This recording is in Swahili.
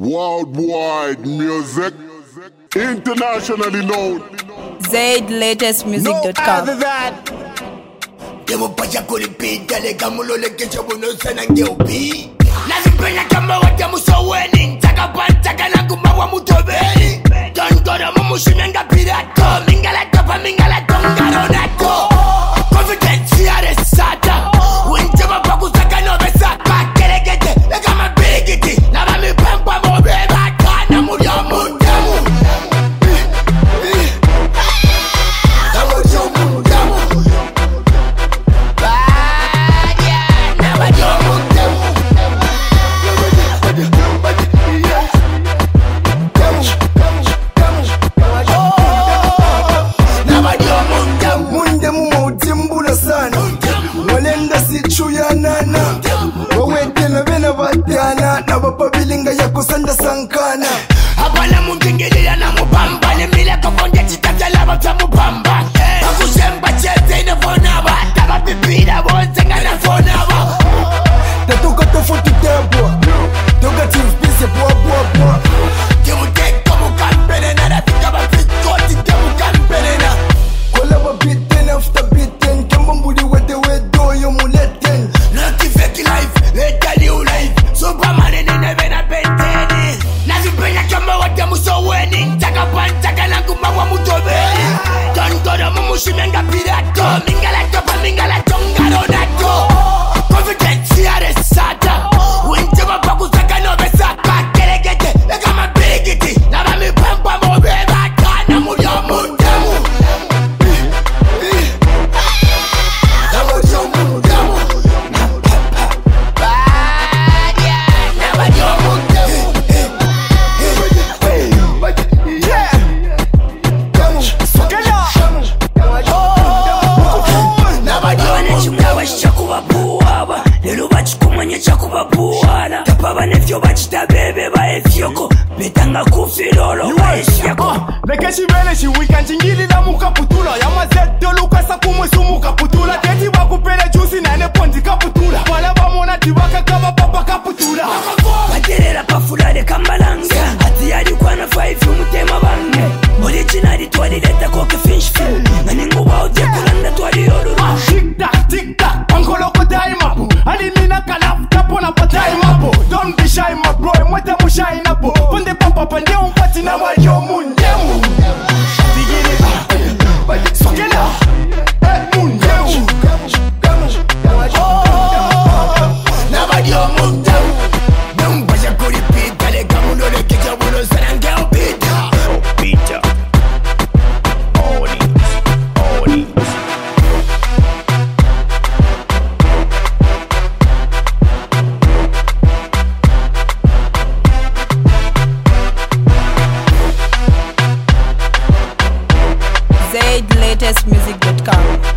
Worldwide music, internationally known. ZLatestmusic.com. No other than Demo pacha kulipita le kamulo le kecha bono sana ngeupi. Nazipenya kama wata musoweni ntaka pantaka na kumawa mutobeni. Dondora mumushinanga pirato mingala topa mingala tongaro nato. Confidence ya resata winjama pakusaka no besaka kerekete le kama birigiti na bami pampa mobeba kana mulya mundamu. Na bapabilinga ya kusanda sankana Abana mungingilila na mubamba Nemile kufonja chitata laba cha mubamba Bakushemba chete inafonaba Taba pipida bonzenga na fonaba Tatuka tofuti debwa Toga tifpise bwa bwa bwa Timu teko mukampene na rafika bapikoti temu kampene na Kola babiten after biten Kembo mbudi wete wedo yo muleten Lucky fake life, leta new life Superman in the na penteni Nazipenya kama wata musoweni Ntaka pantaka na kumawa mutobeni Dondora mumushinanga pirato Mingala topa mingala tongaro nato Confidence ya resata Winjama pakusaka no besaka Kerekete kama birigiti Na bami pampa mobeba Kana mulya mundamu Nevyo bachita bebe baefyoko Betanga kufilolo baefyoko Lekeshi vele shi weekend chingili la mukaputula Yamazeto lukasa kumwesu mukaputula Teti wakupele juicy nane ponzi kaputula Wala bamona tibaka kama papa kaputula Baterera pafulade kambalanga Hati yadi kwa na 5 umutema bange Originali tuwali leta koke fish film Naningu wao kulanda tuwali yoru Tic tac tic tac Pankoloko daimapu Alimina kalafu tapona pa daimapu Don't be shy my bro Mwete mushai napo Punde papa pande umpati na wajo mundemu Digiri Sokela Mundemu Nabadio mundemu Numpasha kulipita le kamulo le kecha buno sanangeo pita Pita Oni ZLatestmusic.com.